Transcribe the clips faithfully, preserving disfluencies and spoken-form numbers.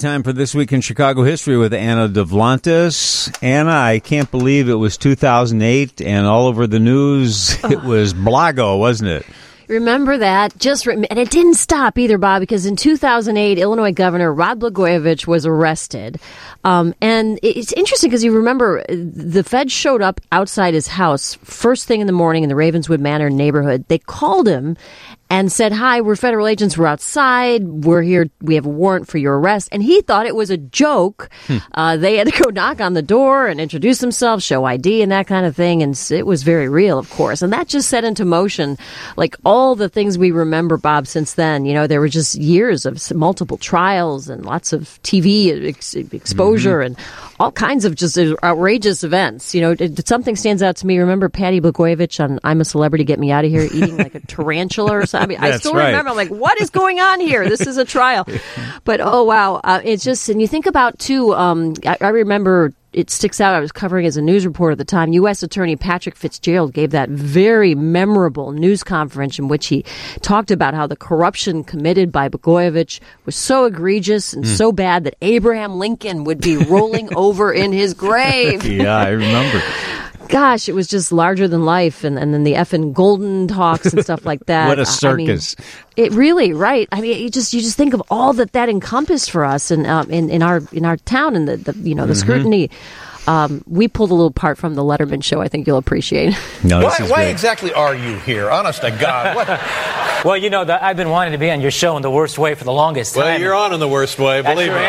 time for This Week in Chicago History with Anna Devlantis. Anna, I can't believe it was two thousand eight, and all over the news, it was Blago, wasn't it? Remember that. Just re- And it didn't stop either, Bob, because in two thousand eight, Illinois Governor Rod Blagojevich was arrested. Um, and it's interesting because you remember the feds showed up outside his house first thing in the morning in the Ravenswood Manor neighborhood. They called him and said, "Hi, we're federal agents. We're outside. We're here. We have a warrant for your arrest." And he thought it was a joke. Hmm. Uh, they had to go knock on the door and introduce themselves, show I D and that kind of thing. And it was very real, of course. And that just set into motion, like, all the things we remember, Bob, since then. You know, there were just years of multiple trials and lots of T V ex- exposure mm-hmm. and all kinds of just outrageous events. You know, it, something stands out to me. Remember Patty Blagojevich on I'm a Celebrity, Get Me Out of Here, eating like a tarantula or something? I mean, I still right. remember, I'm like, what is going on here? This is a trial. But, oh, wow. Uh, it's just, and you think about, too, um, I, I remember it sticks out. I was covering as a news reporter at the time. U S Attorney Patrick Fitzgerald gave that very memorable news conference in which he talked about how the corruption committed by Blagojevich was so egregious and mm. so bad that Abraham Lincoln would be rolling over in his grave. Yeah, I remember. Gosh, it was just larger than life, and, and then the effing Golden talks and stuff like that. What a circus! I mean, it really, right? I mean, you just you just think of all that that encompassed for us, and um, in in our in our town, and the, the you know the mm-hmm. scrutiny. Um, we pulled a little part from the Letterman show. I think you'll appreciate. No, why why exactly are you here? Honest to God. What? Well, you know, the, I've been wanting to be on your show in the worst way for the longest time. Well, you're on in the worst way, believe me.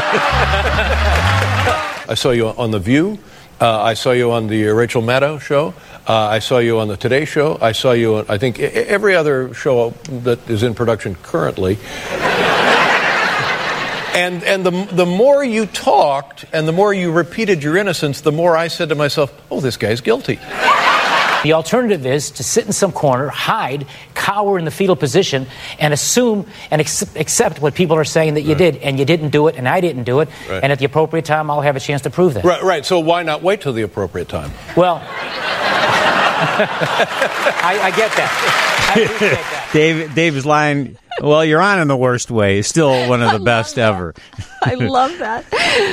I saw you on The View. Uh, I saw you on the Rachel Maddow show. Uh, I saw you on the Today Show. I saw you on, I think, every other show that is in production currently. and and the the more you talked and the more you repeated your innocence, the more I said to myself, oh, this guy's guilty. The alternative is to sit in some corner, hide, cower in the fetal position, and assume and ex- accept what people are saying that you right. did, and you didn't do it, and I didn't do it, right. and at the appropriate time, I'll have a chance to prove that. Right, right. So why not wait till the appropriate time? Well, I, I get that. I appreciate that. Dave, Dave's line, well, you're on in the worst way, is still one of the best that. ever. I love that.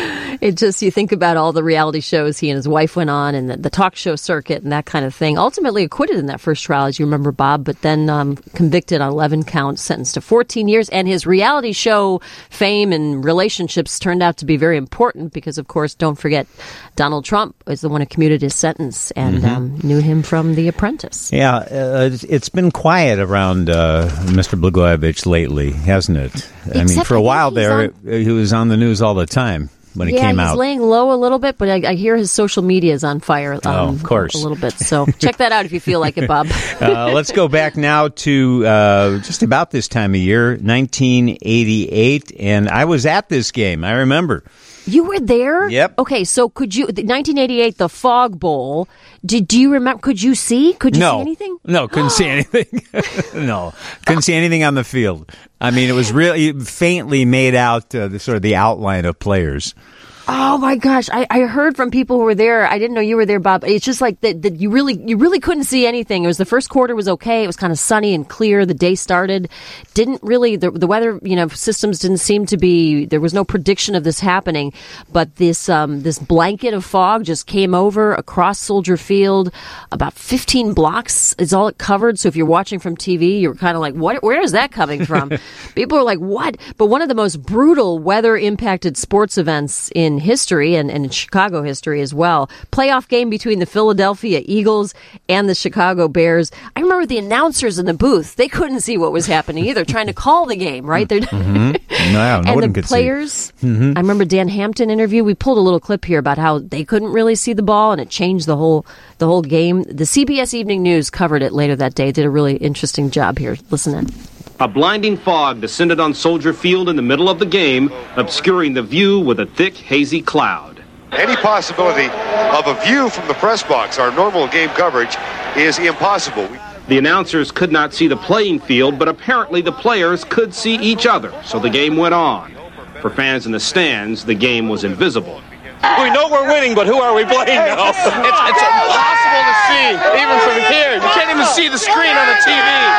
It just, you think about all the reality shows he and his wife went on, and the, the talk show circuit and that kind of thing. Ultimately acquitted in that first trial, as you remember, Bob, but then um, convicted on eleven counts, sentenced to fourteen years. And his reality show fame and relationships turned out to be very important because, of course, don't forget, Donald Trump is the one who commuted his sentence and mm-hmm. um, knew him from The Apprentice. Yeah, uh, it's been quiet around uh, Mister Blagojevich lately, hasn't it? Except I mean, for a while there, on- he was on the news all the time when he yeah, came out. Yeah, he's laying low a little bit, but I, I hear his social media is on fire. Um, oh, of course. A little bit. So check that out if you feel like it, Bob. uh, let's go back now to uh, just about this time of year, nineteen eighty-eight, and I was at this game. I remember. You were there? Yep. Okay, so could you, nineteen eighty-eight, the Fog Bowl, did do you remember, could you see? Could you no. see anything? No, couldn't see anything. No, couldn't see anything on the field. I mean, it was really faintly made out, uh, the sort of the outline of players. Oh my gosh! I, I heard from people who were there. I didn't know you were there, Bob. It's just like that. That you really, you really couldn't see anything. It was the first quarter was okay. It was kind of sunny and clear. The day started. Didn't really the the weather, you know, systems didn't seem to be. There was no prediction of this happening. But this um this blanket of fog just came over across Soldier Field. About fifteen blocks is all it covered. So if you're watching from T V, you're kind of like, what? Where is that coming from? People are like, what? But one of the most brutal weather impacted sports events in history and, and in Chicago history as well. Playoff game between the Philadelphia Eagles and the Chicago Bears. I remember the announcers in the booth. They couldn't see what was happening either, trying to call the game, right? They're mm-hmm. No, no and one the could players, see. Mm-hmm. I remember Dan Hampton interview. We pulled a little clip here about how they couldn't really see the ball and it changed the whole the whole game. The C B S Evening News covered it later that day. Did a really interesting job here. Listen in. A blinding fog descended on Soldier Field in the middle of the game, obscuring the view with a thick, hazy cloud. Any possibility of a view from the press box, our normal game coverage, is impossible. The announcers could not see the playing field, but apparently the players could see each other, so the game went on. For fans in the stands, the game was invisible. We know we're winning, but who are we playing now? It's, it's impossible to see, even from here. You can't even see the screen on the T V.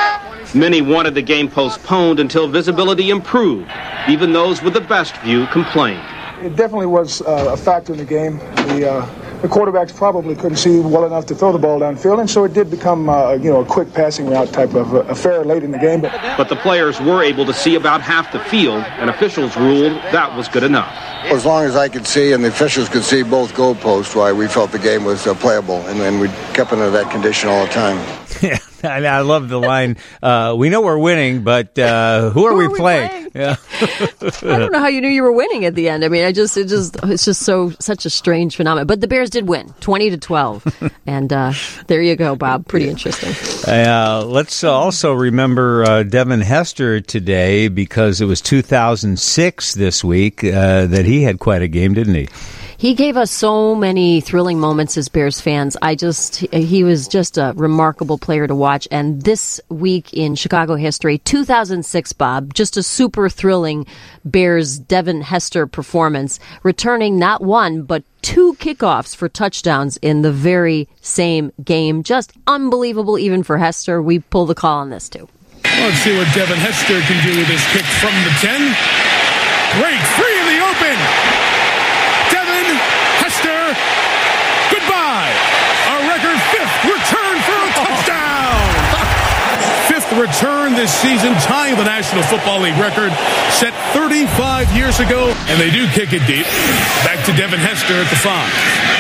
Many wanted the game postponed until visibility improved. Even those with the best view complained. It definitely was uh, a factor in the game. The, uh, the quarterbacks probably couldn't see well enough to throw the ball downfield, and so it did become uh, you know, a quick passing route type of uh, affair late in the game. But, but the players were able to see about half the field, and officials ruled that was good enough. As long as I could see and the officials could see both goalposts, why we felt the game was uh, playable, and, and we kept into that condition all the time. Yeah, I, I love the line. Uh, we know we're winning, but uh, who are who we are we playing? playing? Yeah. I don't know how you knew you were winning at the end. I mean, I just it just it's just so such a strange phenomenon. But the Bears did win, twenty to twelve, and uh, there you go, Bob. Pretty interesting. Uh, let's also remember uh, Devin Hester today, because it was two thousand six this week uh, that he had quite a game, didn't he? He gave us so many thrilling moments as Bears fans. I just, he was just a remarkable player to watch. And this week in Chicago history, two thousand six, Bob, just a super thrilling Bears Devin Hester performance, returning not one, but two kickoffs for touchdowns in the very same game. Just unbelievable even for Hester. We pull the call on this too. Let's see what Devin Hester can do with his kick from the ten. Great, free in the open. Hester, goodbye. A record fifth return for a touchdown. Fifth return this season, tying the National Football League record set thirty-five years ago. And they do kick it deep. Back to Devin Hester at the five.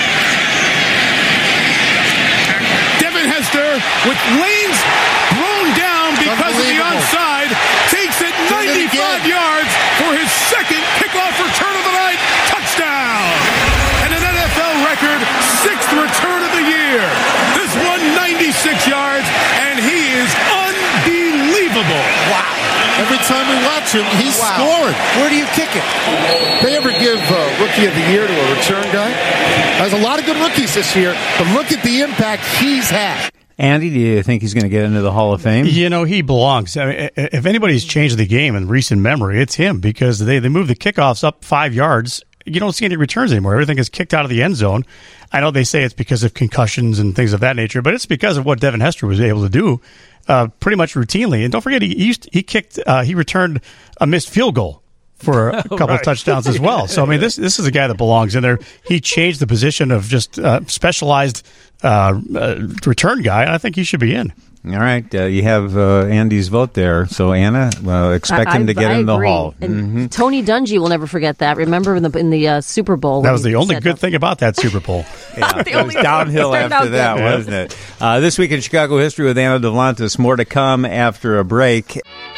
Devin Hester with lanes blown down because of the onside. Takes it ninety-five yards for his second kickoff return of the night. Touchdown. Record, sixth return of the year. This one, ninety-six yards, and he is unbelievable. Wow. Every time we watch him, he's wow. scoring. Where do you kick it? They ever give uh, Rookie of the Year to a return guy? There's a lot of good rookies this year, but look at the impact he's had. Andy, do you think he's going to get into the Hall of Fame? You know, he belongs. I mean, if anybody's changed the game in recent memory, it's him, because they, they moved the kickoffs up five yards. You don't see any returns anymore. Everything is kicked out of the end zone. I know they say it's because of concussions and things of that nature, but it's because of what Devin Hester was able to do uh, pretty much routinely. And don't forget, he used he kicked, uh, he returned a missed field goal for a couple right. of touchdowns as well. So, I mean, this this is a guy that belongs in there. He changed the position of just uh, specialized uh, uh, return guy. I think he should be in. All right, uh, you have uh, Andy's vote there. So Anna, uh, expect I, him to get I in the agree. Hall. And mm-hmm. Tony Dungy will never forget that. Remember in the in the uh, Super Bowl? That was the only good thing about that Super Bowl. Yeah, it was downhill after that, good. wasn't it? Uh, this week in Chicago history with Anna Duvlantis. More to come after a break.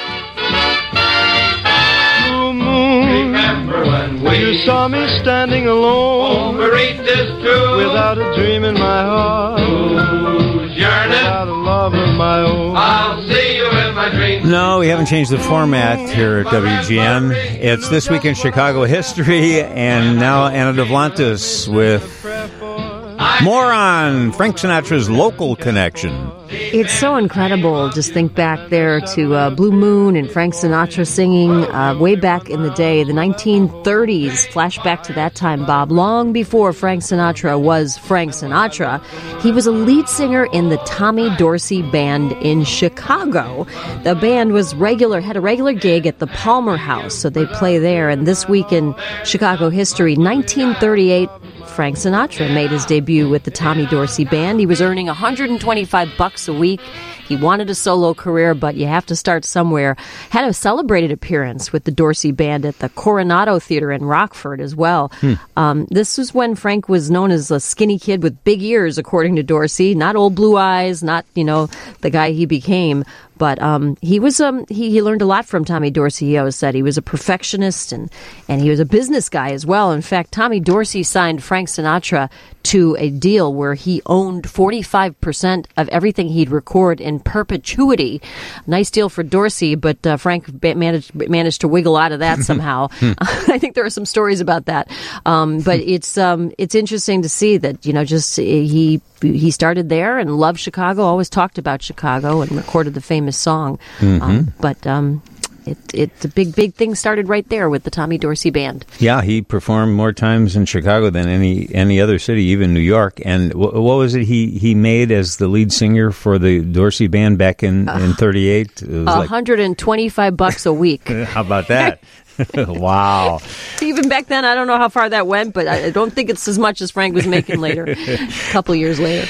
Remember when we you saw me standing alone, without a dream in my heart, without a love of my own. I'll see you in my dreams. No, we haven't changed the format here at W G N. It's This Week in Chicago History, and now Anna Duvlantis with more on Frank Sinatra's local connection. It's so incredible. Just think back there to uh, Blue Moon and Frank Sinatra singing uh, way back in the day, the nineteen thirties. Flashback to that time, Bob. Long before Frank Sinatra was Frank Sinatra, he was a lead singer in the Tommy Dorsey Band in Chicago. The band was regular, had a regular gig at the Palmer House, so they play there. And this week in Chicago history, nineteen thirty-eight, Frank Sinatra made his debut with the Tommy Dorsey Band. He was earning one hundred twenty-five bucks a week. He wanted a solo career, but you have to start somewhere. Had a celebrated appearance with the Dorsey Band at the Coronado Theater in Rockford as well. Hmm. Um, this was when Frank was known as a skinny kid with big ears, according to Dorsey. Not old blue eyes, not, you know, the guy he became. But um, he was um, he, he learned a lot from Tommy Dorsey. He always said he was a perfectionist, and, and he was a business guy as well. In fact, Tommy Dorsey signed Frank Sinatra to a deal where he owned forty-five percent of everything he'd record in perpetuity. Nice deal for Dorsey, but uh, Frank managed managed to wiggle out of that somehow. I think there are some stories about that. Um, but it's um, it's interesting to see that, you know, just he he started there and loved Chicago, always talked about Chicago and recorded the famous song. Mm-hmm. Um, but um, it, it the big, big thing started right there with the Tommy Dorsey Band. Yeah, he performed more times in Chicago than any any other city, even New York. And w- what was it he, he made as the lead singer for the Dorsey Band back in, uh, in thirty-eight? It was one hundred twenty-five bucks a week. How about that? Wow. Even back then, I don't know how far that went, but I don't think it's as much as Frank was making later, a couple years later.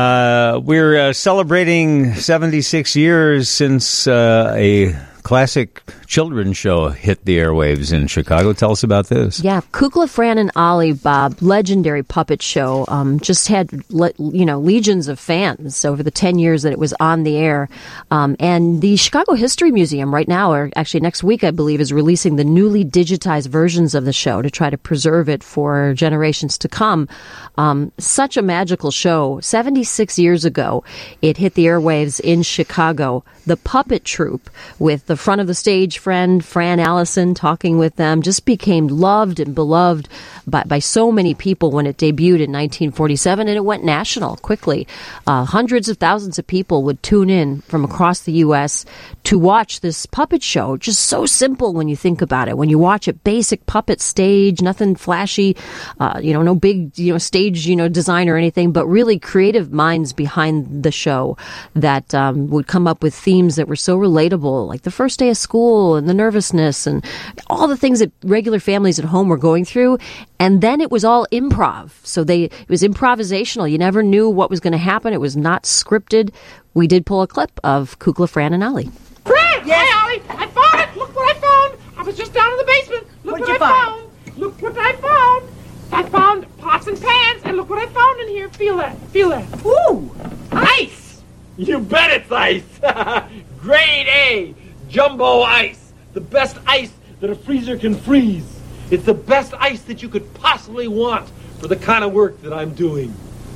Uh, we're uh, celebrating seventy-six years since uh, a classic children's show hit the airwaves in Chicago. Tell us about this. Yeah, Kukla, Fran, and Ollie, Bob, legendary puppet show, um, just had le- you know legions of fans over the ten years that it was on the air. Um, and the Chicago History Museum right now, or actually next week, I believe, is releasing the newly digitized versions of the show to try to preserve it for generations to come. Um, such a magical show. seventy-six years ago, it hit the airwaves in Chicago. The Puppet Troupe, with the front of the stage friend, Fran Allison, talking with them, just became loved and beloved by, by so many people when it debuted in nineteen forty-seven, and it went national quickly. Uh, hundreds of thousands of people would tune in from across the U S to watch this puppet show. Just so simple when you think about it. When you watch it, basic puppet stage, nothing flashy, uh, you know, no big, you know, stage, you know, design or anything, but really creative minds behind the show that um, would come up with themes that were so relatable, like the first day of school and the nervousness and all the things that regular families at home were going through. And then it was all improv. So they it was improvisational. You never knew what was going to happen. It was not scripted. We did pull a clip of Kukla, Fran, and Ollie. Fran! Yes. Hey, Ollie! I found it! Look what I found! I was just down in the basement. Look What'd what you I find? found! Look what I found! I found pots and pans, and look what I found in here. Feel that. Feel that. Ooh! Ice! You bet it's ice! Grade A, jumbo ice. The best ice that a freezer can freeze. It's the best ice that you could possibly want for the kind of work that I'm doing.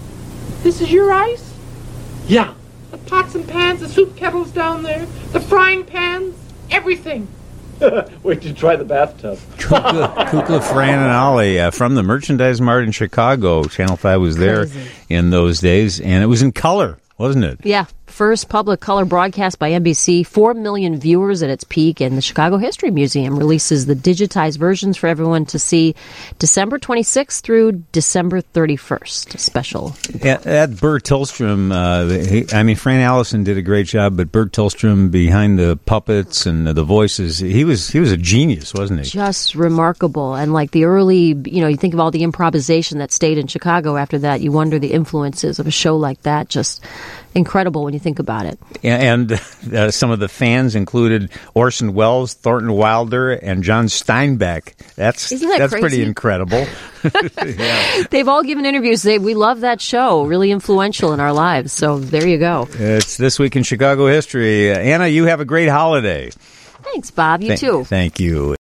This is your ice? Yeah. The pots and pans, the soup kettles down there, the frying pans, everything. Wait till you try the bathtub. Kukla, Kukla, Fran, and Ollie uh, from the Merchandise Mart in Chicago. Channel five was there Crazy. in those days, and it was in color, wasn't it? Yeah. First public color broadcast by N B C, four million viewers at its peak, and the Chicago History Museum releases the digitized versions for everyone to see December twenty-sixth through December thirty-first. Special. At, at Bert Tillstrom, uh, he, I mean, Fran Allison did a great job, but Bert Tillstrom behind the puppets and the voices, he was he was a genius, wasn't he? Just remarkable. And like the early, you know, you think of all the improvisation that stayed in Chicago after that, you wonder the influences of a show like that. Just incredible when you think about it. And uh, some of the fans included Orson Welles, Thornton Wilder, and John Steinbeck. That's Isn't that that's crazy? pretty incredible. Yeah. They've all given interviews. They we love that show. Really influential in our lives. So there you go. It's This Week in Chicago History. Uh, Anna, you have a great holiday. Thanks, Bob. You Th- too. Thank you.